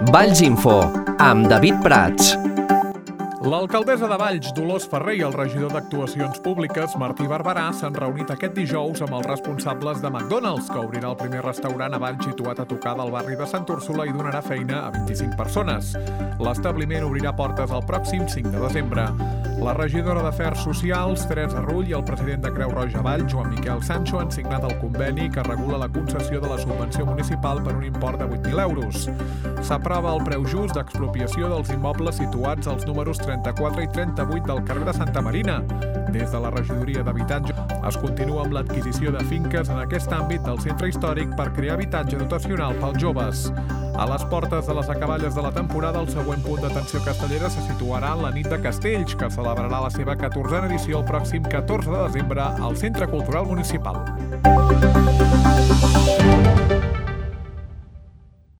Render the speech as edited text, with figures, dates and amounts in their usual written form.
Valls Info, amb David Prats. L'alcaldessa de Valls, Dolors Ferrer, i el regidor d'Actuacions Públiques, Martí Barberà, s'han reunit aquest dijous amb els responsables de McDonald's, que obrirà el primer restaurant a Valls situat a tocar del barri de Sant Úrsula i donarà feina a 25 persones. L'establiment obrirà portes el pròxim 5 de desembre. La regidora d'Afers Socials, Teresa Rull, i el president de Creu Roja Valls, Joan Miquel Sancho, han signat el conveni que regula la concessió de la subvenció municipal per un import de 8.000 euros. S'aprova el preu just d'expropiació dels immobles situats als números 34 i 38 del carrer de Santa Marina. Des de la regidoria d'habitatge es continua amb l'adquisició de finques en aquest àmbit del centre històric per crear habitatge dotacional pels joves. A les portes de les acaballes de la temporada, el següent punt d'atenció castellera se situarà en la Nit de Castells, que celebrarà la seva 14a edició el pròxim 14 de desembre al Centre Cultural Municipal.